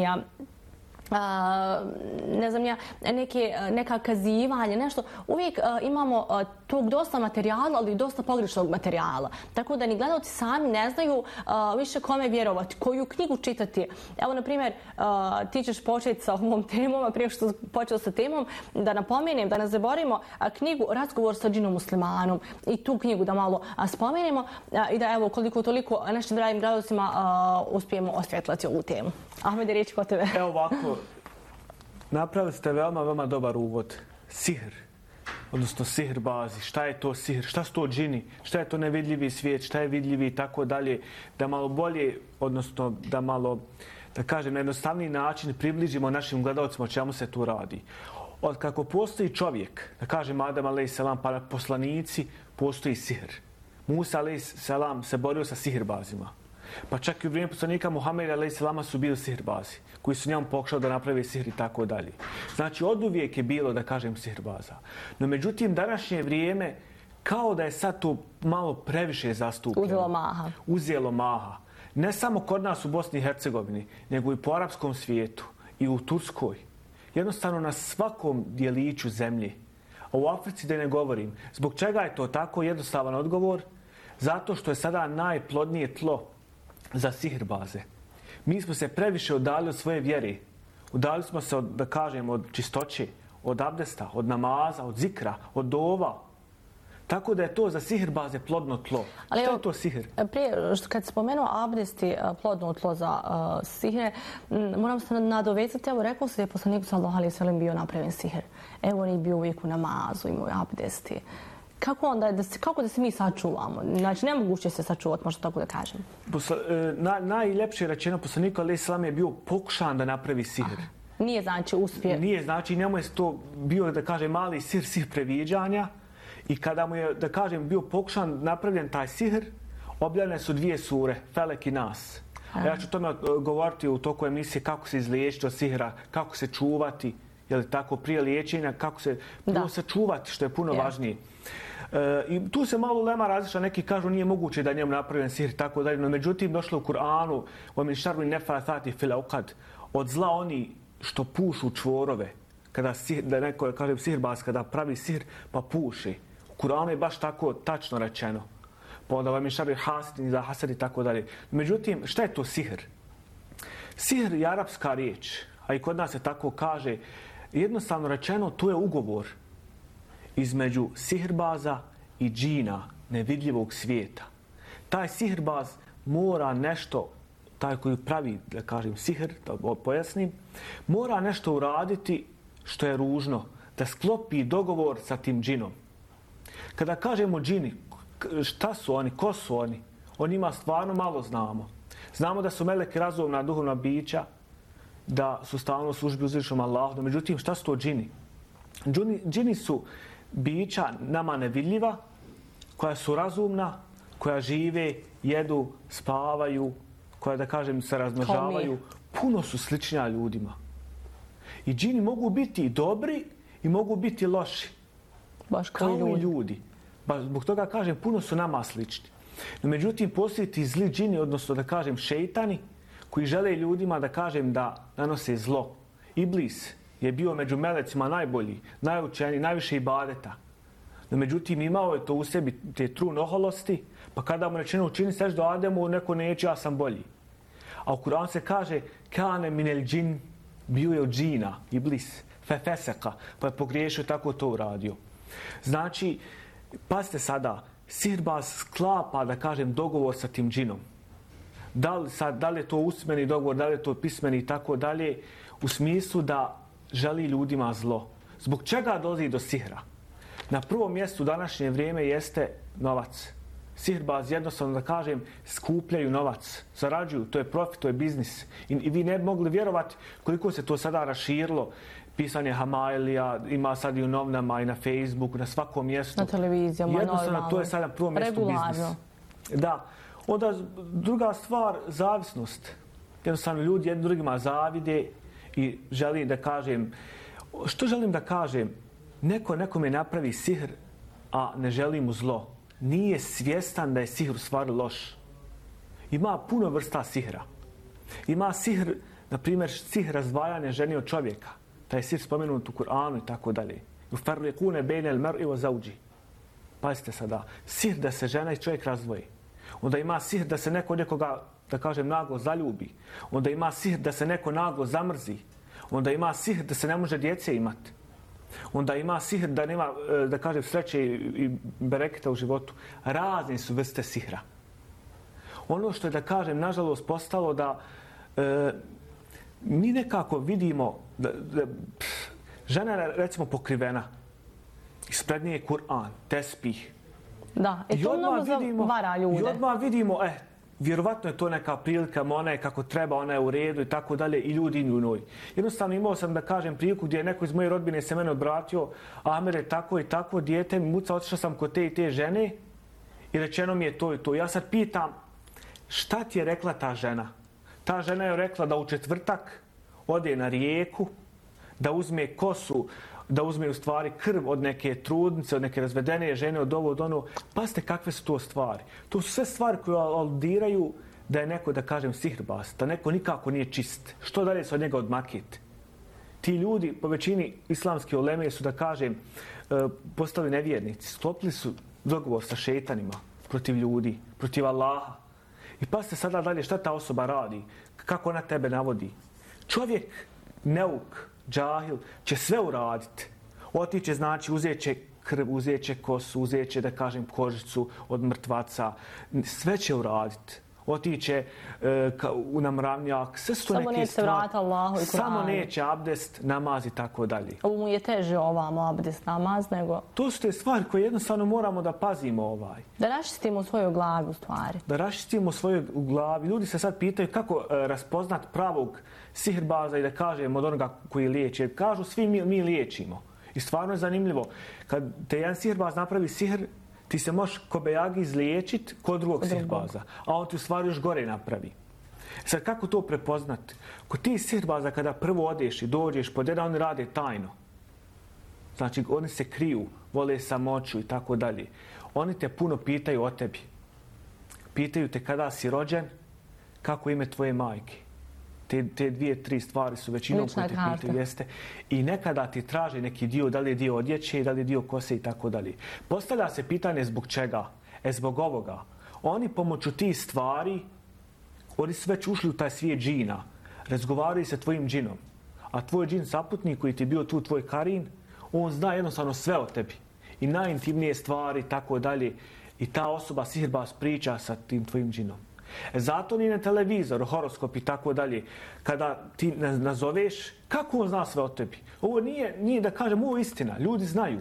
neka kazivanja, nešto. Uvijek imamo tog dosta materijala, ali i dosta pogrešnog materijala. Tako da ni gledalci sami ne znaju više kome vjerovati, koju knjigu čitati. Evo, na primjer, ti ćeš početi sa ovom temom, a prije što počeo sa temom, da napomenem, da ne zaboravimo knjigu Razgovor sa džinom muslimanom i tu knjigu da malo spomenemo i da, evo, koliko toliko našim dragim gledalcima uspijemo osvjetlati ovu temu. Ahmede, riječ kod tebe. Evo ovako, napravili ste veoma dobar uvod. Sihr, odnosno sihr bazi. Šta je to sihr? Šta su to džini? Šta je to nevidljivi svijet? Šta je vidljivi i tako dalje? Da malo bolje, odnosno da malo, da kažem, na jednostavniji način približimo našim gledalcima o čemu se tu radi. Od kako postoji čovjek, da kažem Adam a.s. pa poslanici, postoji sihr. Musa a.s. se borio sa sihrbazima. Pa čak i u vrijeme poslanika Muhameda a.s. su bili sihirbazi, koji su njemu pokušali da naprave sihr i tako dalje. Znači, oduvijek je bilo, da kažem, sihirbaza. No, međutim, današnje vrijeme, kao da je sad to malo previše zastupljeno. Uzelo maha. Ne samo kod nas u Bosni i Hercegovini, nego i po arapskom svijetu i u Turskoj. Jednostavno na svakom dijeliću zemlje. A u Africi da ne govorim. Zbog čega je to tako? Jednostavan odgovor. Zato što je sada najplodnije tlo za sihirbaze. Mi smo se previše udali od svoje vjere. Udali smo se, da kažem, od čistoće, od abdesta, od namaza, od zikra, od dova. Tako da je to za sihirbaze plodno tlo. Ali što je to sihir? Prije, kad spomenuo abdest i plodno tlo za sihire, moram se nadovezati, evo, rekao se da je poslanik sallallahu alejhi ve sellem bio napravljen sihir. Evo, on je bio uvijek u namazu, imao je abdesti. Kako da se mi sačuvamo? Znači, nemoguće se sačuvati, možda tako da kažem. Najljepše rečeno, poslanik a.s. je bio pokušan da napravi sihr. Nije znači uspije. Nije znači, njemu je to bio, da kažem, mali sihr previđanja. I kada mu je, da kažem, bio pokušan napravljen taj sihr, objavljene su 2 sure, Felek i Nas. A ja ću tome govoriti u toku emisije kako se izliječiti od sihra, kako se čuvati, je li tako, prije liječenja, kako se sačuvati, što je puno važnije. I tu se malo lema različila, neki kažu nije moguće da je njemu napravljen sihr i tako dalje, no međutim došlo u Kur'anu وَمِنْ شَرِّ النَّفَّاثَاتِ فِي الْعُقَدِ od zla oni što pušu čvorove, kada da neko, kažem, sihirbaz, kada pravi sihr pa puši. U Kur'anu je baš tako tačno rečeno. Pa onda وَمِنْ شَرِّ حَاسِدٍ إِذَا حَسَدَ i tako dalje. Međutim, šta je to sihr? Sihr je arapska riječ, a i kod nas se tako kaže. Jednostavno rečeno, to je ugovor između sihirbaza i džina nevidljivog svijeta. Taj sihirbaz mora nešto, taj koji pravi, da kažem, sihr, da pojasnim, mora nešto uraditi što je ružno, da sklopi dogovor sa tim džinom. Kada kažemo džini, šta su oni, ko su oni? O njima stvarno malo znamo. Znamo da su meleki razumna duhovna bića, da su stalno u službi uzvišenom Allahu. Međutim, šta su to džini? Džini su bića nama nevidljiva, koja su razumna, koja žive, jedu, spavaju, koja, da kažem, se razmnožavaju. Puno su sličnija ljudima. I džini mogu biti dobri i mogu biti loši. Baš kao i ljudi. Zbog toga kažem, puno su nama slični. No, međutim, postoji ti zli džini, odnosno, da kažem, šejtani, koji žele ljudima, da kažem, da nanose zlo Iblis je bio među melecima najbolji, najučeniji, najviše ibadeta. No, međutim, imao je to u sebi, te trun oholosti, pa kada mu rečeno učini seždu Ademu, neko neće, ja sam bolji. A u Kur'anu se kaže, kane minel džin, bio je od džina, Iblis, fefeseka, pa je pogriješio, tako to uradio. Znači, pazite sada, sihirbaz sklapa, da kažem, dogovor sa tim džinom. Da li je to usmeni dogovor, da li je to pismeni i tako dalje, u smislu da želi ljudima zlo. Zbog čega dolazi do sihra? Na prvom mjestu u današnje vrijeme jeste novac. Sihirbaz, jednostavno da kažem, skupljaju novac, zarađuju, to je profit, to je biznis. I vi ne bi mogli vjerovati koliko se to sada raširilo. Pisanje Hamailija, ima sad i u novinama i na Facebooku, na svakom mjestu. Na televizijama, jednostavno, to je sada na prvom mjestu biznis. Da. Onda druga stvar, zavisnost. Jednostavno ljudi jednim drugima zavide i želim da kažem, što želim da kažem? Neko nekome napravi sihr, a ne želi mu zlo. Nije svjestan da je sihr u stvari loš. Ima puno vrsta sihra. Ima sihr, na primjer, sihr razdvajanja žene od čovjeka. Taj je sihr spomenut u Kur'anu i tako dalje. Ufarliqune bejnel mer'i wa zawji. Pazite sada, sihr da se žena i čovjek razdvoji. Onda ima sihr da se neko nekoga, da kažem, naglo zaljubi. Onda ima sihr da se neko naglo zamrzi. Onda ima sihr da se ne može djece imati. Onda ima sihr da nema, da kažem, sreće i bereketa u životu. Razne su vrste sihra. Ono što je, da kažem, nažalost postalo da mi nekako vidimo da žena je, recimo, pokrivena. Ispred nje je Kur'an, tespih. Da, i to mnogo zavara ljude. I odmah vidimo, vjerovatno je to neka prilika, ona je kako treba, ona je u redu i tako dalje, i ljudi i njoj. Jednostavno imao sam, da kažem, priliku gdje je neko iz moje rodbine se mene obratio, Amer je tako i tako, dijete mi muca, otišao sam kod te i te žene i rečeno mi je to i to. Ja sad pitam, šta ti je rekla ta žena? Ta žena je rekla da u četvrtak ode na rijeku, da uzme kosu, da uzme u stvari krv od neke trudnice, od neke razvedene žene, od ovo, od ono. Pazite kakve su to stvari. To su sve stvari koje aludiraju da je neko, da kažem, sihirbaz, da neko nikako nije čist. Što dalje se od njega odmakiti? Ti ljudi, po većini islamske uleme, su, da kažem, postali nevjernici. Sklopili su dogovor sa šetanima protiv ljudi, protiv Allaha. I pazite sada dalje šta ta osoba radi, kako ona tebe navodi. Čovjek, neuk, džahil, će sve uraditi. Otiće, znači, uzet će krv, uzet će kosu, uzet će, da kažem, kožicu od mrtvaca. Sve će uraditi. Otiće na mravnjak. Sve su to neke stvari. Samo neće se vrata Allahu i Kur'anu. Samo neće abdest, namaz i tako dalje. Ovo mu je teže ovamo abdest, namaz, nego... To su te stvari koje jednostavno moramo da pazimo . Da raščistimo svoju glavu, u stvari. Da raščistimo svoju glavu. Ljudi se sad pitaju kako raspoznat pravog sihirbaza i, da kažem, od onoga koji liječi. Kažu, svi mi liječimo. I stvarno je zanimljivo. Kad te jedan sihirbaz napravi sihr, ti se možeš kobejagi izliječiti kod drugog sihirbaza. A on ti u stvari još gore napravi. Sad, kako to prepoznati? Kod ti sihirbaza, kada prvo odeš i dođeš pod jedan, oni rade tajno. Znači, oni se kriju, vole samoću i tako dalje. Oni te puno pitaju o tebi. Pitaju te kada si rođen, kako ime tvoje majke. Te dvije, tri stvari su većinom koje te pitaju, jeste. I nekada ti traže neki dio, da li je dio odjeće, da li je dio kose i tako dalje. Postavlja se pitanje zbog čega? Zbog ovoga. Oni pomoću tih stvari, oni su već ušli u taj svijet džina. Razgovaraju sa tvojim džinom. A tvoj džin saputnik koji ti je bio tu, tvoj karin, on zna jednostavno sve o tebi. I najintimnije stvari i tako dalje. I ta osoba, sihirbaz, priča sa tim tvojim džinom. Zato ni na televizoru, horoskop i tako dalje, kada ti nazoveš, kako on zna sve o tebi? Ovo nije da kažem, ovo je istina, ljudi znaju.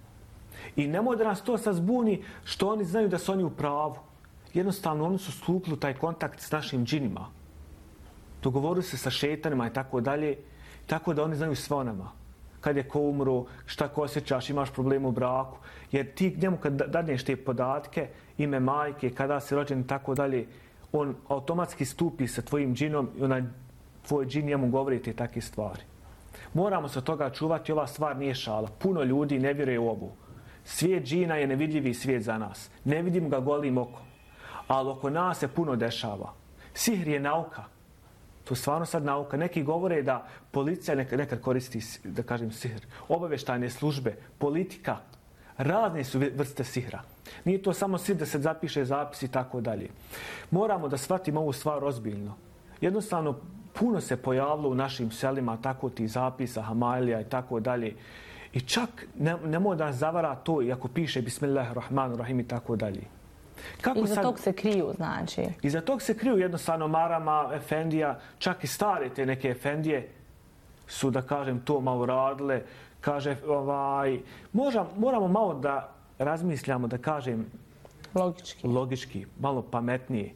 I nemoj da nas to sad zbuni što oni znaju da su oni u pravu. Jednostavno, oni su stupili u taj kontakt s našim džinima. Dogovorili se sa šetanima i tako dalje, tako da oni znaju sve o nama. Kad je ko umro, šta ko osjećaš, imaš problem u braku. Jer ti njemu kad dadneš te podatke, ime majke, kada si rođen i tako dalje, on automatski stupi sa tvojim džinom i onaj tvoj džin njemu govori te takve stvari. Moramo se od toga čuvati, ova stvar nije šala. Puno ljudi ne vjeruje u ovu. Svijet džina je nevidljivi svijet za nas. Ne vidimo ga golim okom. Ali oko nas se puno dešava. Sihr je nauka. To je stvarno sad nauka. Neki govore da policija nekad koristi, da kažem, sihr. Obavještajne službe, politika, razne su vrste sihra. Nije to samo sihr da se zapiše zapis i tako dalje. Moramo da shvatimo ovu stvar ozbiljno. Jednostavno, puno se pojavilo u našim selima tako ti zapisa, hamailija i tako dalje. I čak nemoj da nas zavara to, iako piše Bismillahirrahmanirrahim i tako dalje. Iza tog se kriju, znači? Iza tog se kriju jednostavno marama, efendija, čak i stare te neke efendije su, da kažem, to malo radile. Kaže, moramo malo da razmišljamo, da kažem, logički, malo pametnije.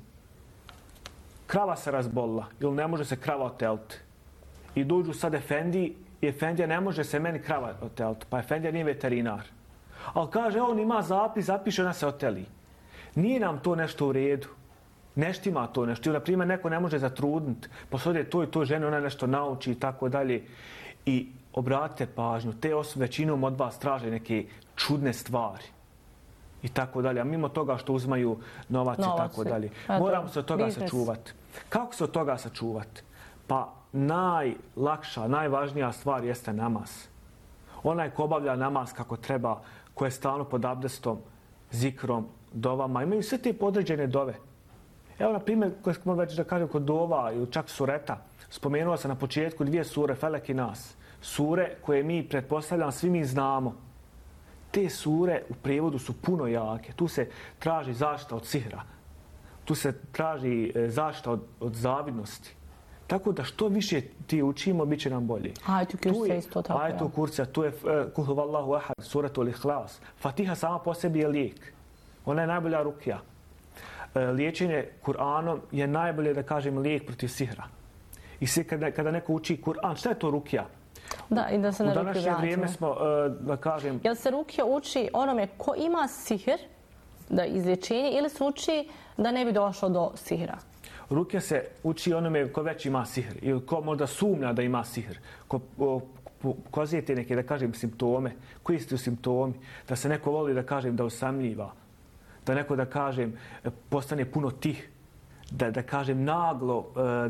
Krava se razbolila ili ne može se krava oteliti. I dođu sad efendiji i efendija ne može se meni krava oteliti. Pa efendija nije veterinar. Ali kaže, on ima zapis, zapiše, ona se oteli. Nije nam to nešto u redu. Neštima to nešto. Ili, na primjer, neko ne može zatrudniti. Posodje to i to žene, ona nešto nauči i tako dalje. I obratite pažnju, te osobe većinom od vas traže neke čudne stvari. I tako dalje. A mimo toga što uzmaju novac i tako dalje. Moramo se od toga sačuvati. Kako se od toga sačuvati? Pa najlakša, najvažnija stvar jeste namaz. Onaj ko obavlja namaz kako treba, ko je stalno pod abdestom, zikrom, dovama, imaju sve te podređene dove. Evo, na primjer, koje smo već da kažem kod dova ili čak sureta, spomenuo sam na početku 2 sure, Felek i Nas. Sure koje mi, pretpostavljam, svi mi znamo. Te sure u prijevodu su puno jake. Tu se traži zaštita od sihra. Tu se traži zaštita od zavidnosti. Tako da što više ti učimo, bit će nam bolje. Ajetu kursa isto tako. Ajetu kursa, tu je Kul huvallahu ahad, suratul ihlas. Fatiha sama po sebi je lijek. Ona je najbolja rukija. Liječenje Kur'anom je najbolje, da kažem, lijek protiv sihra. I svi kada neko uči Kur'an, šta je to rukija? Da, i da se na rukiju vratimo. U današnje vrijeme smo, da kažem... Jel se rukija uči onome ko ima sihr, da izlječenje, ili se uči da ne bi došlo do sihra? Rukija se uči onome ko već ima sihr ili ko možda sumnja da ima sihr. Ko pokazujete neke, da kažem, simptome. Koji su simptomi? Da se neko voli, da kažem, da osamljiva. Da neko, da kažem, postane puno tih. Da kažem, naglo,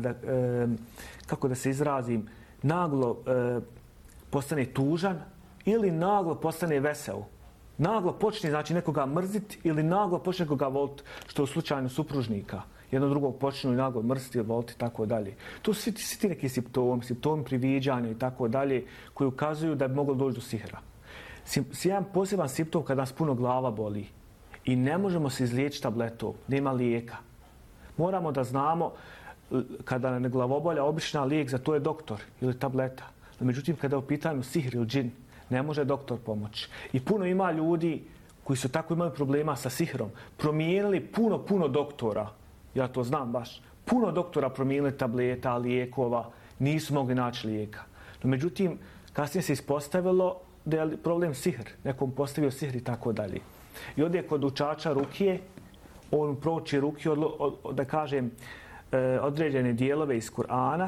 kako da se izrazim, naglo postane tužan ili naglo postane vesel. Naglo počne, znači, nekoga mrziti ili naglo počne nekoga voliti, što je u slučaju supružnika. Jedno drugog počnu naglo mrziti ili voliti i tako dalje. To su svi ti neki simptomi priviđanja i tako dalje, koji ukazuju da bi moglo doći do sihra. Jedan poseban simptom kada nas puno glava boli i ne možemo se izliječiti tabletom, nema lijeka. Moramo da znamo kada nam je glavobolja, obična lijek za to je doktor ili tableta. No, međutim, kada je u pitanju sihr ili džin, ne može doktor pomoći. I puno ima ljudi koji su tako imali problema sa sihrom, promijenili puno doktora. Ja to znam baš. Puno doktora promijenili tableta, lijekova, nisu mogli naći lijeka. No, međutim, kasnije se ispostavilo da je problem sihr. Nekom postavio sihr i tako dalje. I ovdje kod učača rukije, on prouči rukiju, da kažem, određene dijelove iz Kur'ana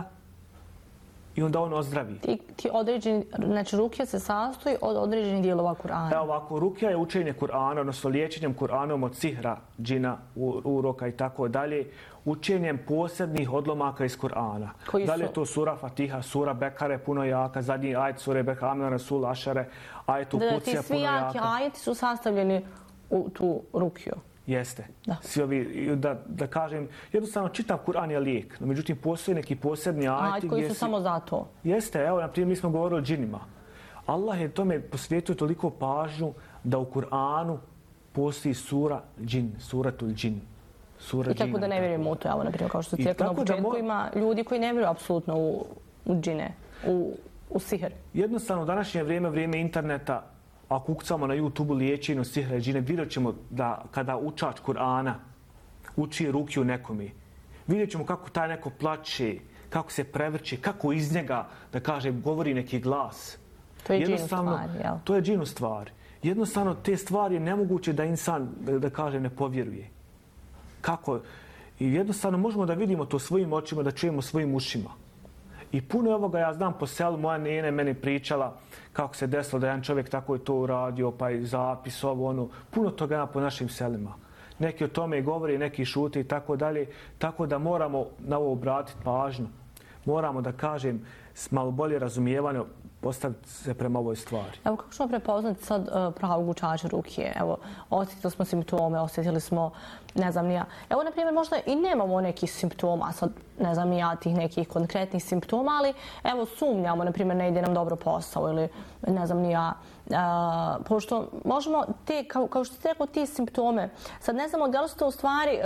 i onda on ozdravi. Ti određeni, znači rukija se sastoji od određenih dijelova Kur'ana. Evo ovako, rukija je učenje Kur'ana, odnosno liječenjem Kur'anom od sihra, džina, uroka i tako dalje, učenjem posebnih odlomaka iz Kur'ana. Da li je to sura Fatiha, sura Bekare, puno jaka, zadnji ajet sure Bekame, Rasul, Ašare, ajet u Kucija, puno jaka. Ti svi jaki ajeti su sastavljeni u tu rukiju. Jeste. Svi ovi, da kažem, jednostavno čitav Kur'an je lijek. No, međutim, postoji neki posebni ajeti koji su samo za to. Jeste, evo, na primjer, mi smo govorili o džinima. Allah je tome posvetio toliko pažnju da u Kur'anu postoji sura džin, suratul džin. I tako da ne vjerujemo u to, evo, na primjer, kao što cijekno na početku ima ljudi koji ne vjeruju apsolutno u džine, u sihr. Jednostavno, u današnje vrijeme interneta, ako ukucamo na YouTube liječenju sihra i džine, vidjet ćemo da kada učač Kur'ana uči rukiju nekome, vidjet ćemo kako taj neko plače, kako se prevrće, kako iz njega, da kažem, govori neki glas. To je džinu stvar, jel? To je džinu stvar. Jednostavno, te stvari je nemoguće da insan, da kažem, ne povjeruje. Kako? I jednostavno možemo da vidimo to svojim očima, da čujemo svojim ušima. I puno ovoga ja znam po selu, moja nene meni pričala kako se desilo da jedan čovjek tako je to uradio, pa i zapis, ovo, ono. Puno toga ima po našim selima. Neki o tome govori, neki šute i tako dalje. Tako da moramo na ovo obratiti pažnju. moramo da kažem s malo bolje razumijevanje postaviti se prema ovoj stvari. Evo kako ćemo prepoznati sad pravog učača rukije? Evo, osjetili smo simptome, osjetili smo, ne znam ni ja. Evo, na primjer, možda i nemamo nekih simptoma, sad ne znam ni ja tih nekih konkretnih simptoma, ali evo sumnjamo, na primjer, ne ide nam dobro posao ili ne znam ni ja. Pošto možemo te, kao što ste rekao, ti simptome, sad ne znamo da li su to u stvari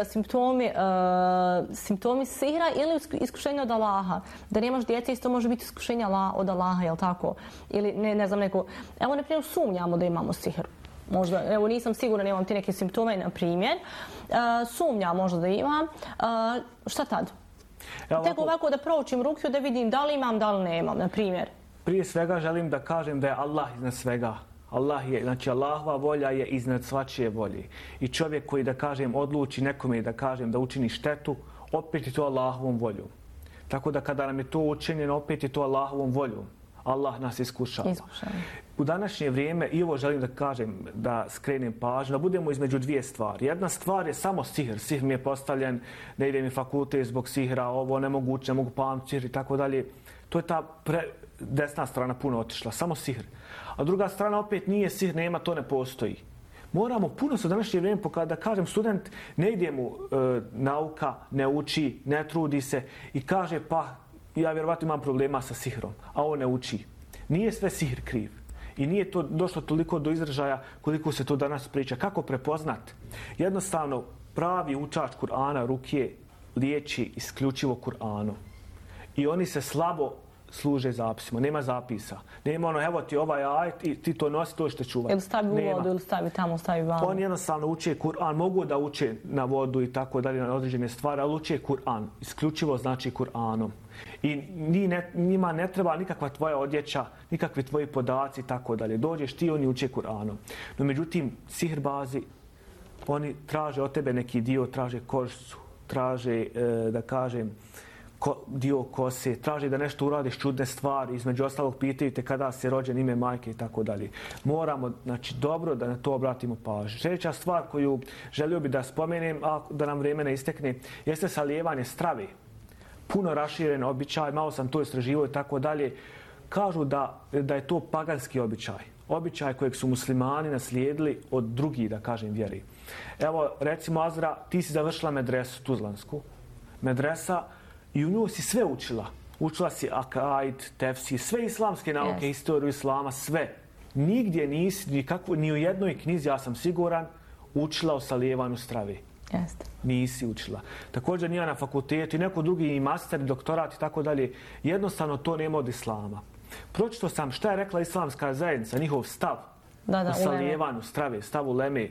simptomi sihra ili iskušenja od Allaha. Da nemaš djece, isto može biti iskušenje od Allaha, jel tako? Ili ne znam neko... Evo, na primjer, sumnjamo da imamo sihr. Možda, evo, nisam sigurna, nemam ti neke simptome, na primjer. Sumnjam možda da imam. Šta tad? Tek ovako da proučim rukiju, da vidim da li imam, da li nemam, na primjer. Prije svega želim da kažem da je Allah iznad svega. Znači Allahova volja je iznad svačije volje. I čovjek koji, da kažem, odluči nekome, da kažem, da učini štetu, opet je to Allahovom voljom. Tako da kada nam je to učinjeno, opet je to Allahovom voljom. Allah nas iskušava. U današnje vrijeme, i ovo želim da kažem, da skrenem pažnju, da budemo između dvije stvari. Jedna stvar je samo sihr. Sihr mi je postavljen, ne ide mi fakultet zbog sihra, ovo nemoguće, ne mogu pamtiti sihr i tako dalje. To je ta desna strana puno otišla, samo sihr. A druga strana opet nije sihr, nema, to ne postoji. Moramo puno se u današnje vrijeme pokazati, da kažem, student ne ide mu nauka, ne uči, ne trudi se i kaže pa ja vjerovatno imam problema sa sihrom, a on ne uči. Nije sve sihr kriv. I nije to došlo toliko do izražaja koliko se to danas priča. Kako prepoznat? Jednostavno, pravi učač Kur'ana rukije liječi isključivo Kur'anom. I oni se slabo služe zapisima. Nema zapisa. Nema ono, evo ti ovaj ajet i ti to nosi, to što čuvati. Ili stavi u vodu, ili stavi tamo, stavi vamo. Oni jednostavno uče Kur'an. Mogu da uče na vodu i tako dalje, na određene stvari, ali uče Kur'an. Isključivo znači Kur'anom. I njima ne treba nikakva tvoja odjeća, nikakvi tvoji podaci i tako dalje. Dođeš ti, oni uče Kur'anom. No međutim, sihrbazi, oni traže od tebe neki dio, traže kožicu, traže, da kažem, dio kose, traži da nešto uradiš čudne stvari, između ostalog pitaju te kada si rođen, ime majke i tako dalje. Moramo, znači, dobro da na to obratimo pažnju. Sljedeća stvar koju želio bi da spomenem, a da nam vrijeme ne istekne, jeste salijevanje strave. Puno raširen običaj, malo sam to istraživao i tako dalje. Kažu da je to paganski običaj. Običaj kojeg su muslimani naslijedili od drugih, da kažem, vjeri. Evo, recimo, Azra, ti si završila medresu tuzlansku. Medresa, i u nju si sve učila. Učila si akaid, tefsir, sve islamske nauke, historiju islama, sve. Nigdje nisi, ni u jednoj knjizi, ja sam siguran, učila o salijevanju strave. Jeste. Nisi učila. Također nije na fakultetu i neko drugi i master, doktorat i tako dalje. Jednostavno to nema od islama. Pročito sam šta je rekla islamska zajednica, njihov stav o salijevanju strave, stav uleme.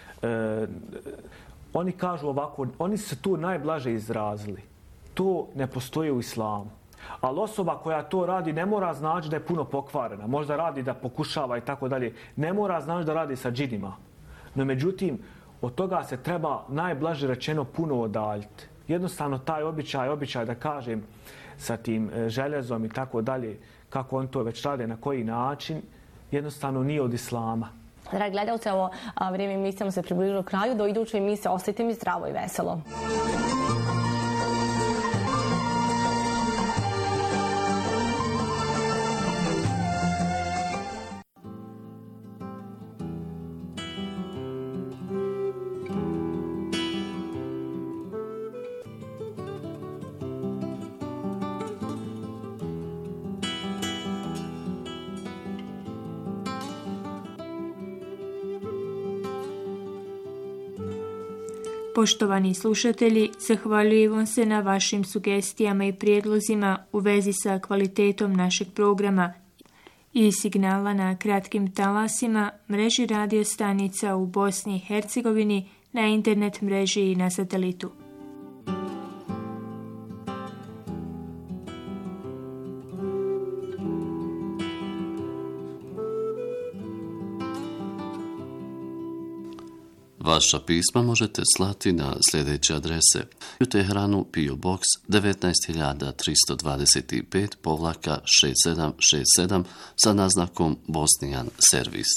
Oni kažu ovako, oni se tu najblaže izrazili. To ne postoji u islamu. Ali osoba koja to radi ne mora znači da je puno pokvarena. Možda radi da pokušava i tako dalje. Ne mora znači da radi sa džinima. No međutim, od toga se treba najblaže rečeno puno odaljiti. Jednostavno taj običaj da kažem sa tim željezom i tako dalje, kako on to već rade, na koji način, jednostavno nije od islama. Dragi gledalci, ovo vrijeme emisijama se približilo kraju. Do iduće emisije ostajte mi zdravo i veselo. Poštovani slušatelji, zahvaljujem vam se na vašim sugestijama i prijedlozima u vezi sa kvalitetom našeg programa i signala na kratkim talasima, mreži radio stanica u Bosni i Hercegovini, na internet mreži i na satelitu. Vaša pisma možete slati na sljedeće adrese: u Teheranu PO Box 19325-6767 sa naznakom Bosnijan servis.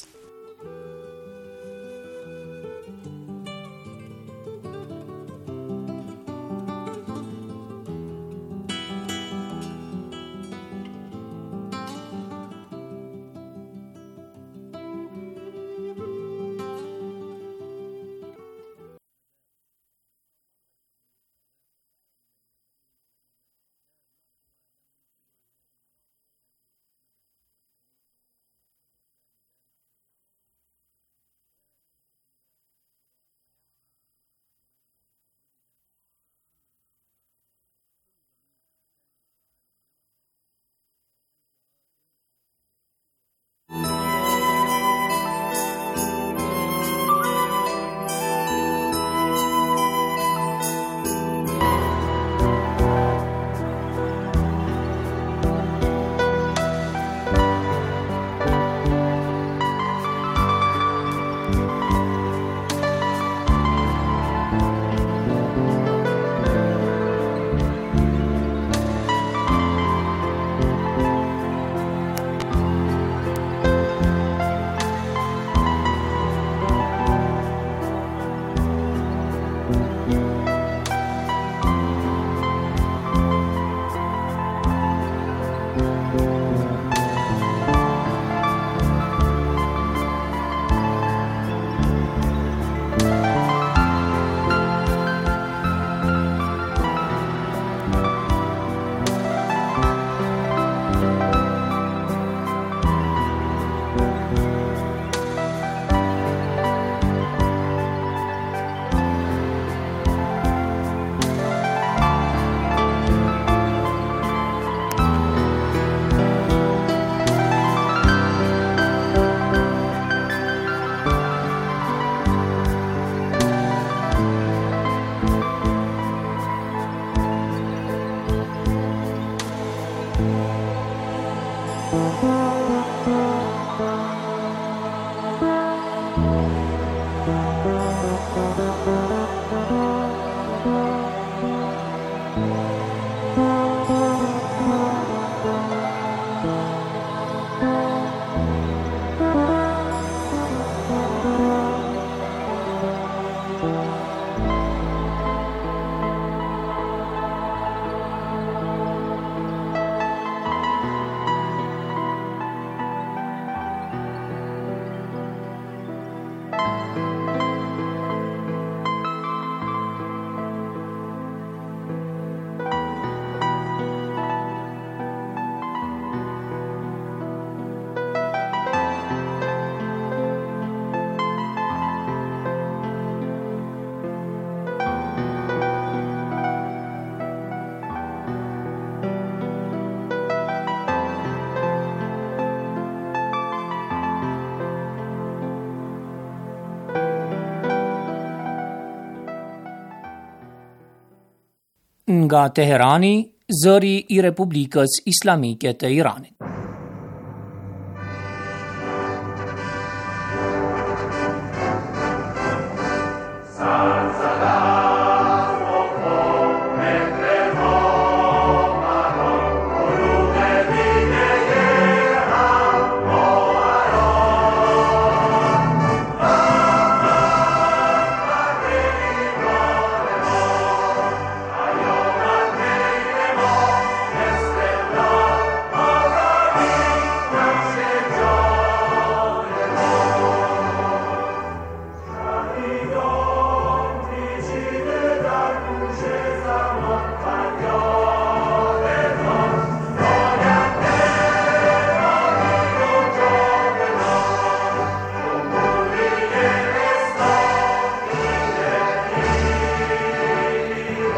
nga Teherani, zëri I Republikës Islamike të Iranit.